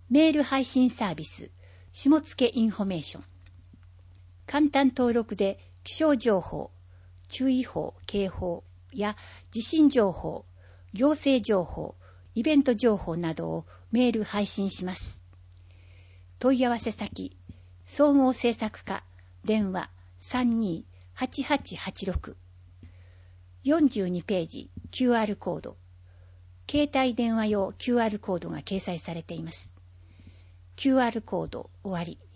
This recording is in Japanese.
メール配信サービス、下野インフォメーション。簡単登録で気象情報、注意報、警報や地震情報、行政情報、イベント情報などをメール配信します。問い合わせ先、総合制作課、電話 32-8886。42ページ QR コード。携帯電話用 QR コードが掲載されています。QR コード終わり。